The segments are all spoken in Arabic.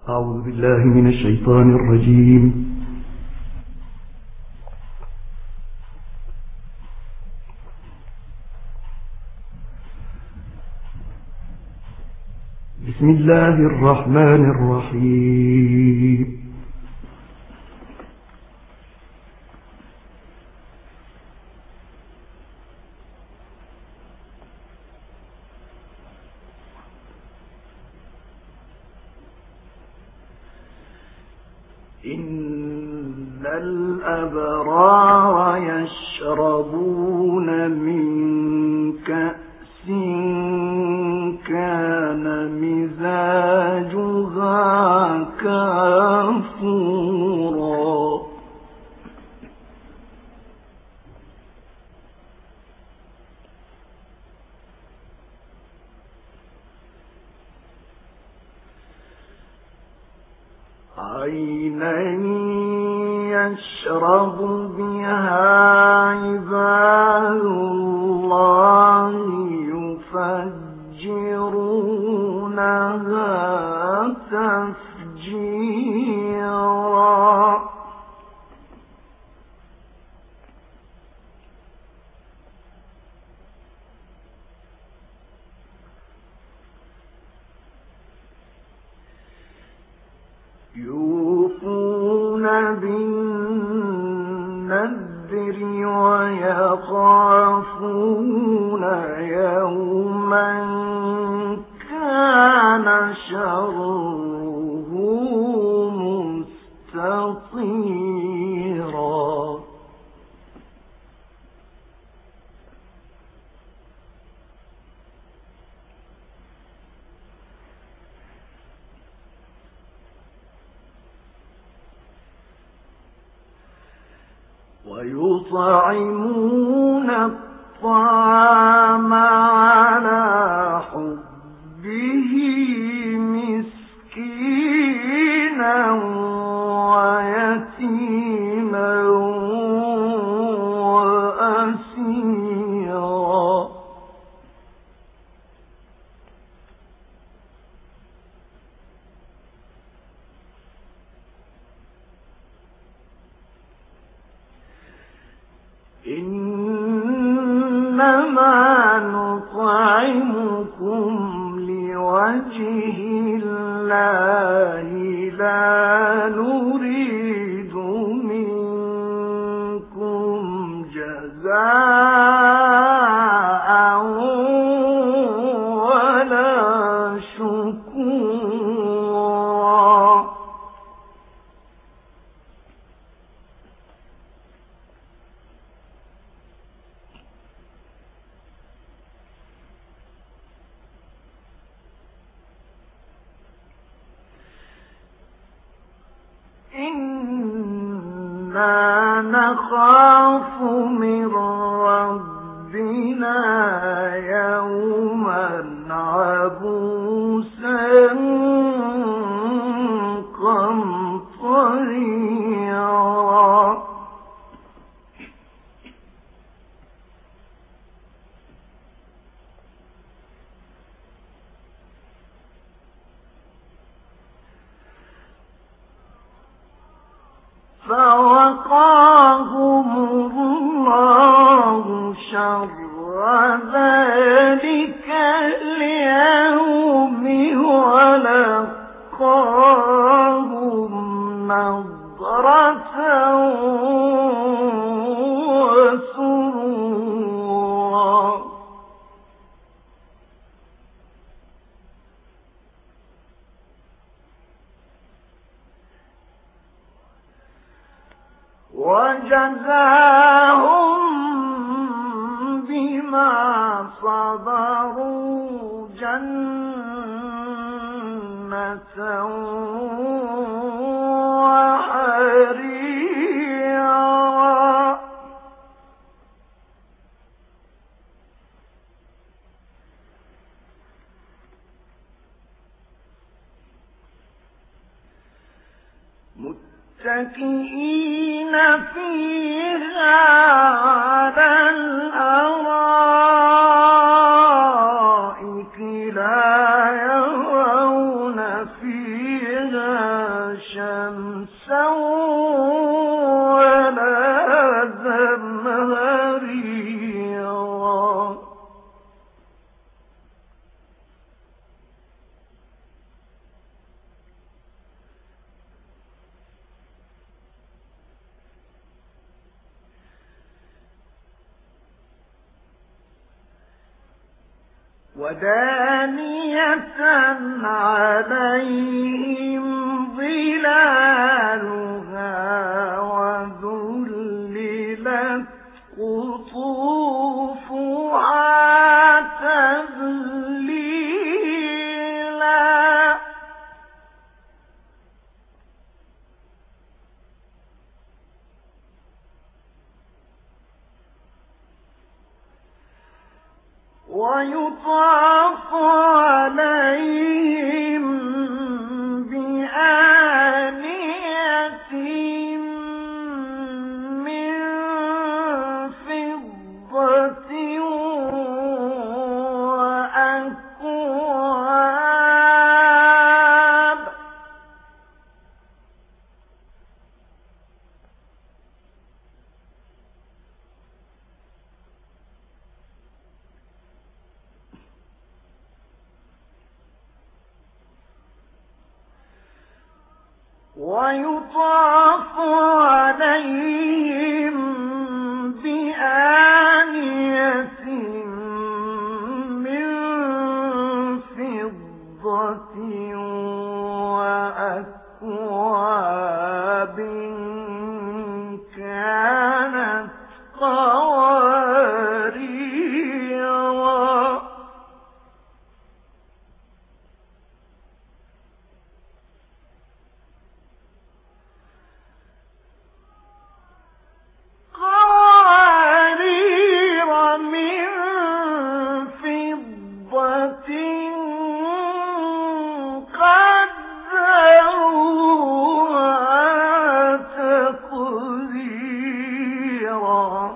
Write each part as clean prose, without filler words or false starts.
أعوذ بالله من الشيطان الرجيم. بسم الله الرحمن الرحيم. إن الأبرار يشربون من كأس كان مزاجها كافورا عينا يشرب بها عباد الله يفجرونها تفجيرا يوفون بالنذر ويخافون يوما كان شره مستطيرا ويطعمون الطعام على حبه مسكينا ويتيما وأسيرا إنما نطعمكم لوجه الله لا نريد منكم جزاء ولا شكورا إنا نخاف من ربنا يوما عبوسا قمطريرا فوقاهم الله شر ذلك اليوم ولقاهم نضرة وسرورا وجزاهم بما صبروا جنة وحريرا متكئين فيها على الأرائك لا يرون فيها شمسا ولا زمهريرا ودانية عليهم ظلالها وذللت قطوفها تذليلا ويطاف عليهم بآنية من فضة وأكواب ويطاف عليهم بآنية من فضة وأكواب كانت قواريرا من فضة قدروها تقديرا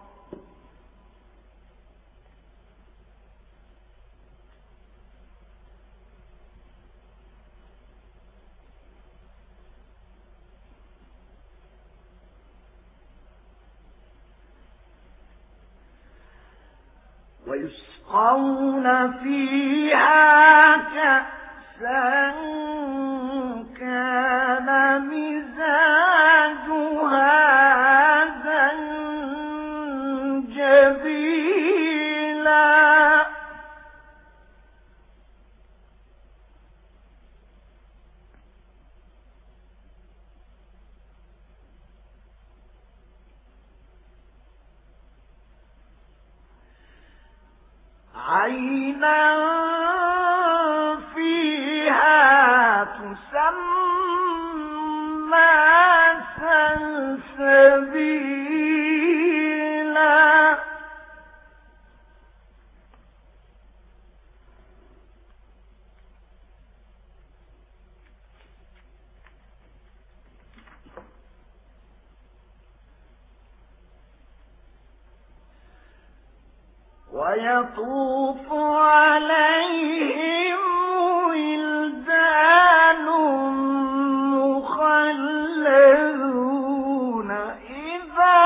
ويسقون فيها كأسا كان مزاجها زنجبيلا عينا فيها تسمى سلسبيلا ويطوف عليهم ولدان مخلدون إذا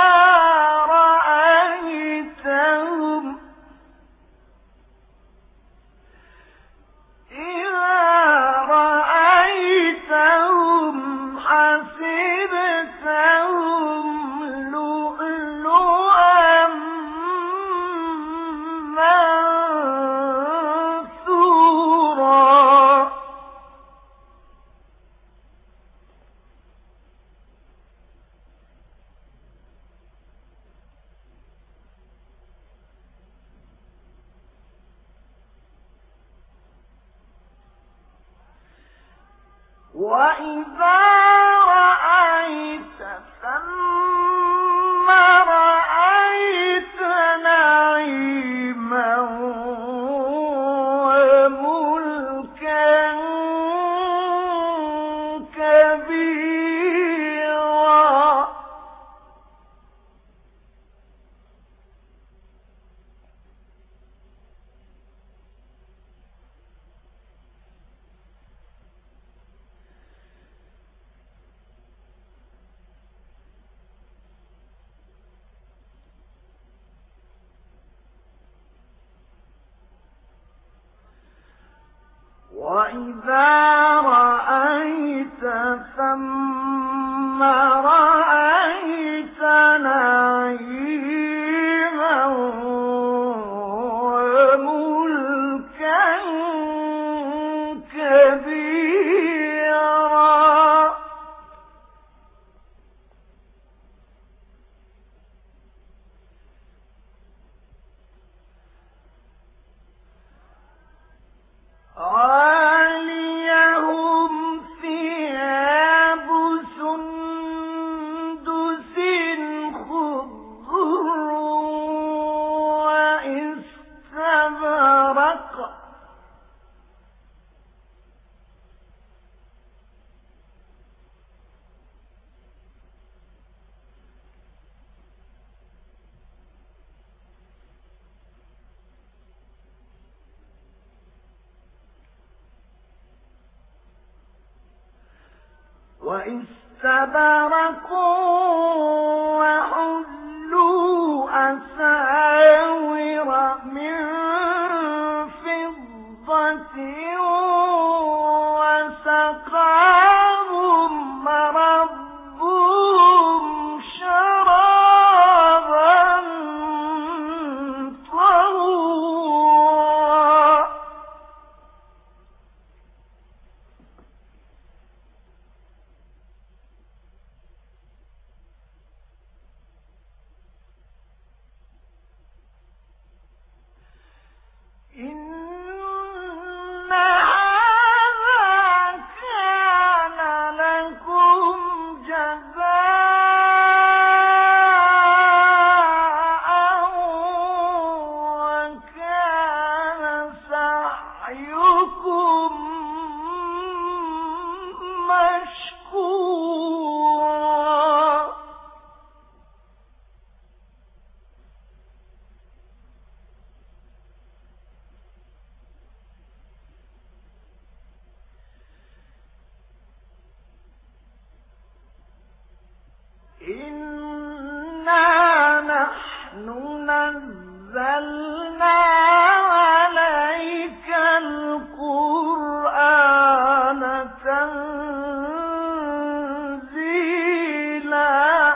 رأيتهم حسبتهم لؤلؤا منثورا وإذا رأيت ثم رأيت نعيما وملكا كبيرا وإذا رأيت ثم رأيت نعيما وملكا كبيرا عاليهم ثياب سندس خضر واستبرق وحلوا أساور من فضة وسقاهم ربهم شرابا طهورا إن هذا كان لكم جزاء وكان سعيكم مشكورا إنا نحن نزلنا عليك القرآن تنزيلا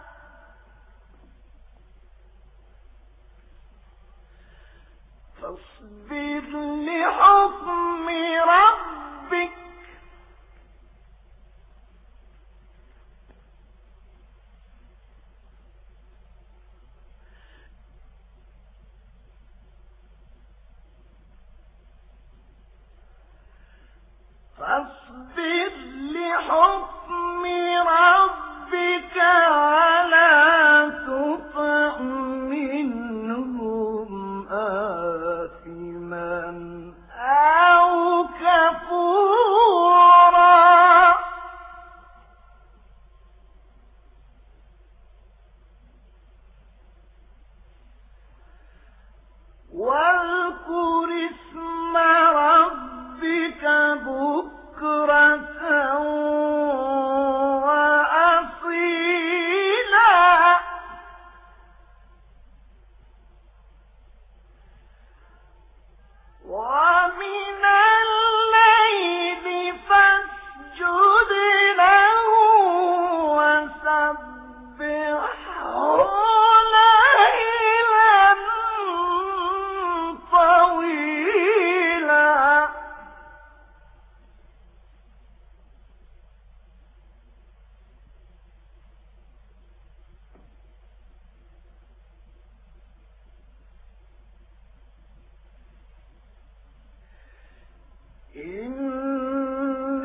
فاصبر لحكم ربك ولا تطع منهم آثما أو كفورا واذكر اسم ربك بكرة وأصيلا ومن الليل فاسجد له وسبحه ليلا طويلا إن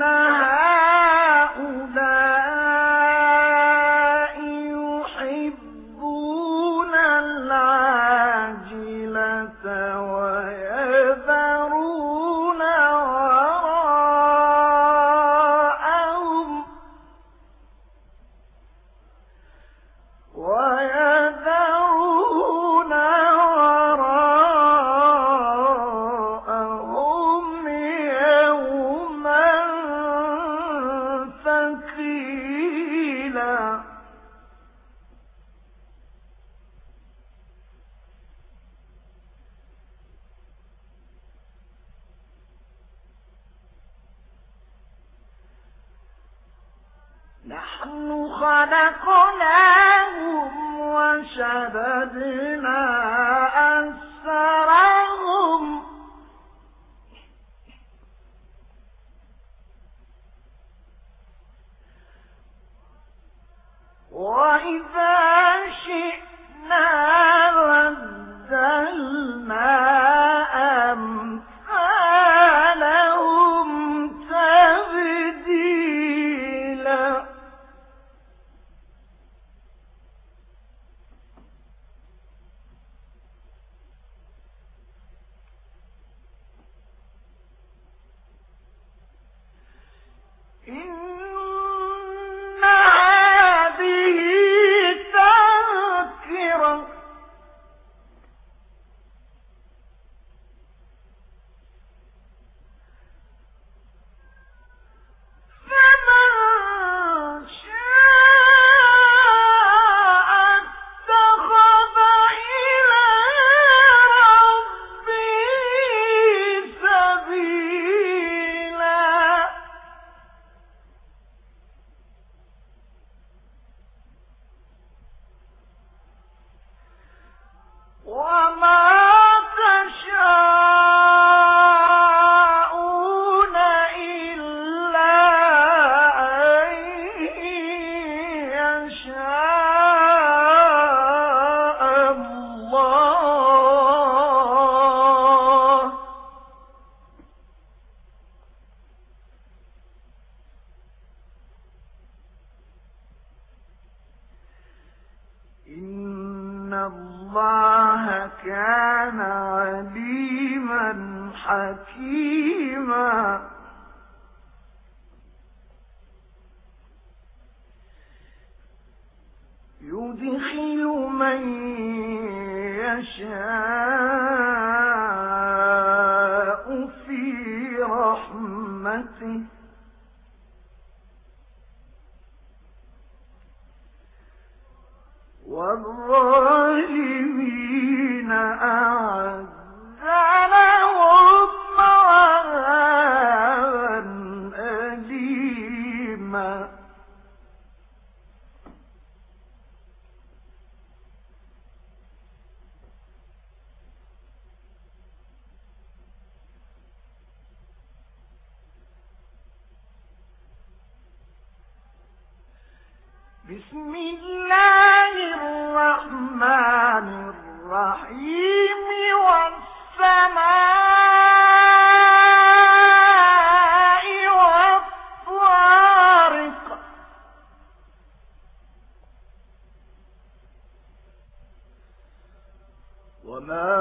هؤلاء يحبون العاجلة ويذرون وراءهم يوما ثقيلا نحن خلقناهم وشددنا أسرهم وإذا شئنا بدلنا أمثالهم تبديلا إن الله كان عليما حكيما يدخل من يشاء في رحمته والظالمين أعد لهم عذابا أليما بسم الله الرحمن الرحيم والسماء والطارق وما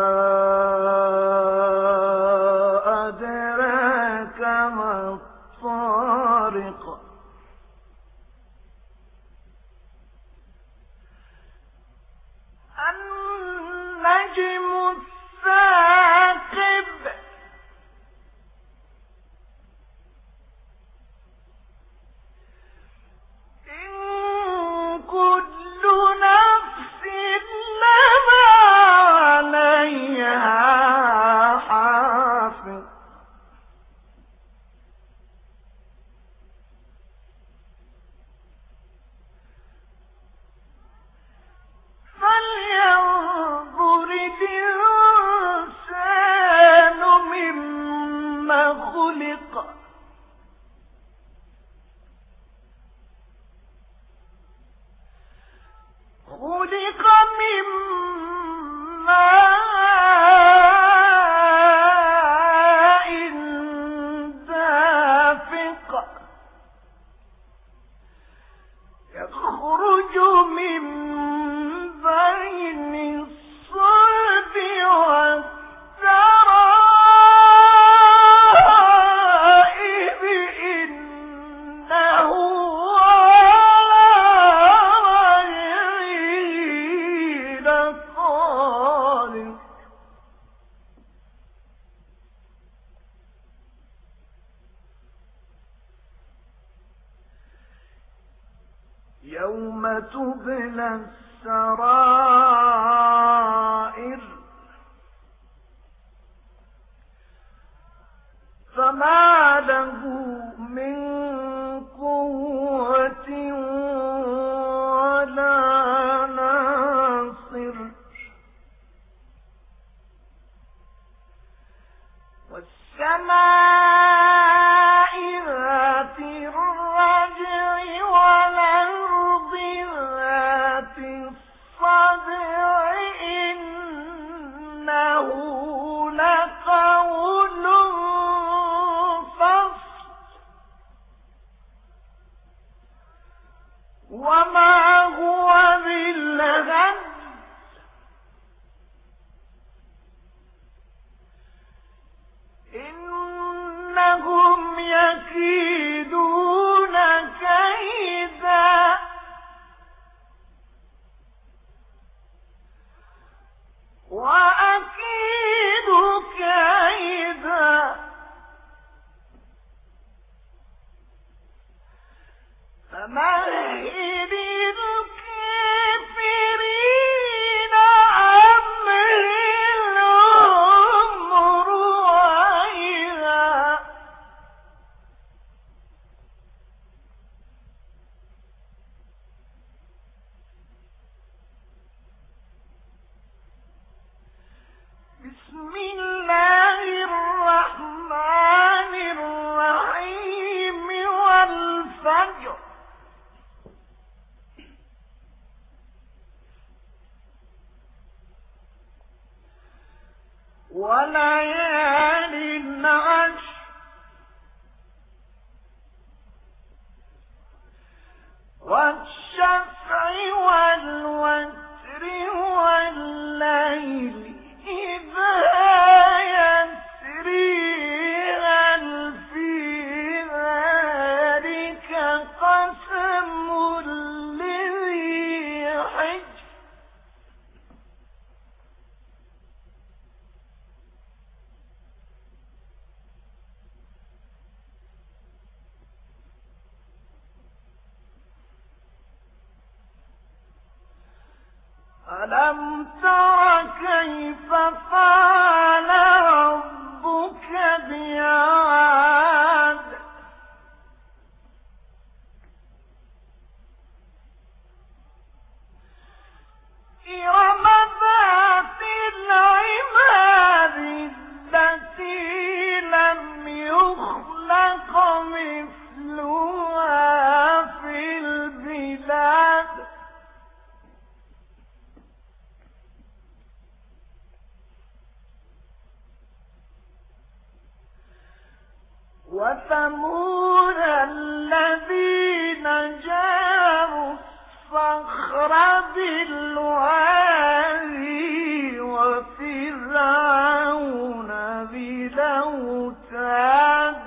أدراك ما الطارق النجم الثاقب إن كل نفس لما عليها حافظ فلينظر الإنسان مما خلق خلق من ماء دافق يخرج من بين الصلب والترائب إنه على وجهه لقادر يوم تبلى السرائر فما له من قوة وما هو بالهزل إنهم يكيدون كيدا وأكيد كيدا فمهل الكافرين أمهلهم رويدا بسم الله الرحمن الرحيم والفجر وليال عشر والشفع والوتر والليل إذا يسري هل في ذلك قسم لذي حجر ألم تر كيف فعل ربك بعاد إرم ذات العماد التي لم يخلق مثلها في البلاد وثمود الذين جابوا الصخر بالوادي وفرعون بالأوتاد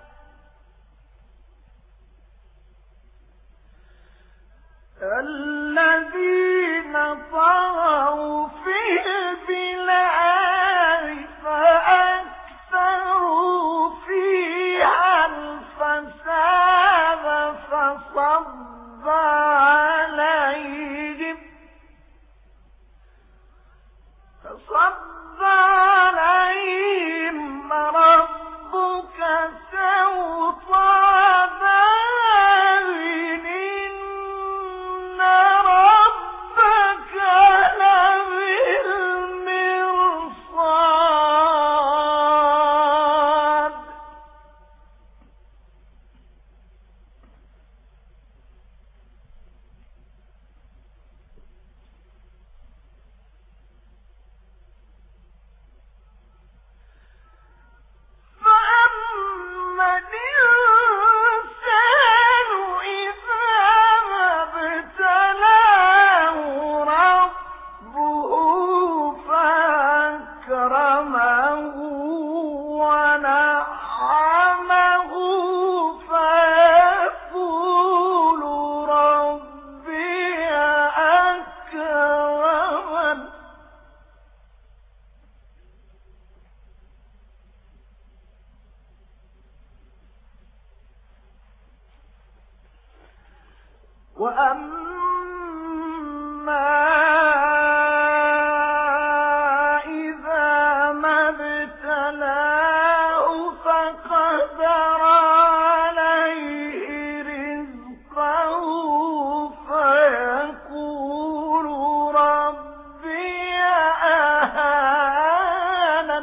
الذين طغوا في البلاد فأكثروا فيها الفساد فصب عليهم ربك سوط عذاب إن ربك لبالمرصاد فأما الإنسان إذا ما ابتلاه ربه فأكرمه ونعمه فيقول ربي أكرمن وأما إذا ما ابتلاه فقدر عليه رزقه فيقول ربي أهانن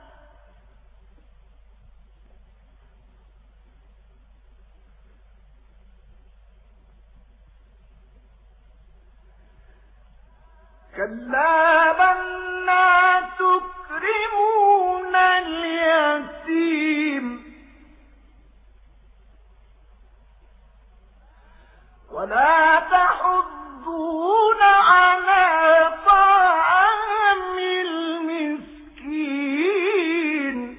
كلا بل لا تكرمون اليتيم ولا تحضون على طعام المسكين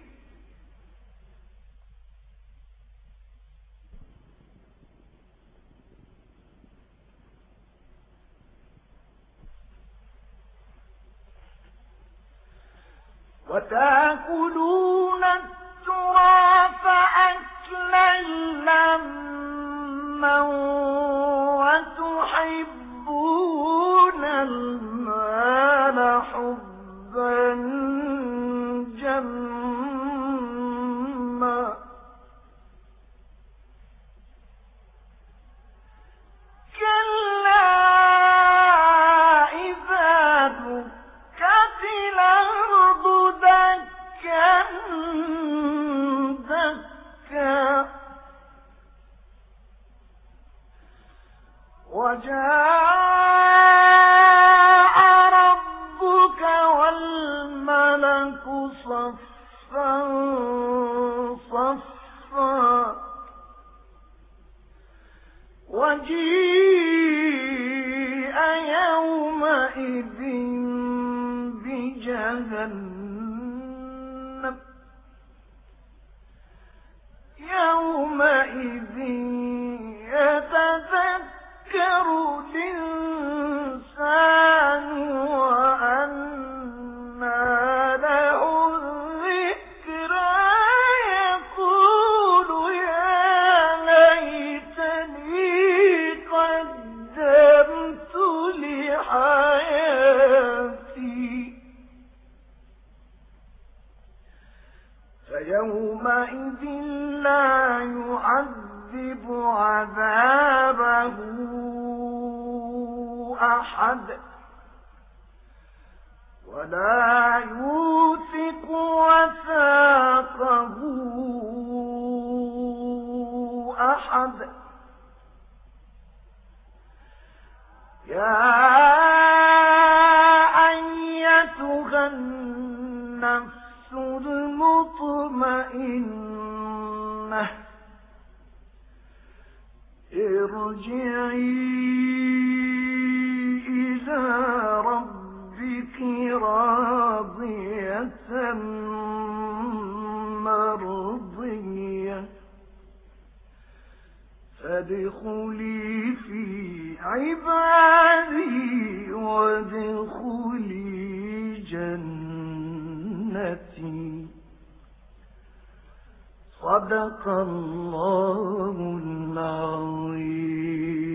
وتأكلون التراث أكلا لما وتحبون المال حبا جما كلا إذا دكت الأرض دكا دكا وجاء ربك والملك صفا صفا وجيء يومئذ بجهنم يومئذ يتذكر الإنسان وأنى له الذكرى يقول يا ليتني قدمت لحياتي فيومئذ لا يعذب عذابه أحد ولا يوثق وثاقه أحد يا أيتها النفس المطمئنة ارجعي إلى ربك راضية مرضية فادخلي في عبادي وادخلي جنتي صدق الله العظيم.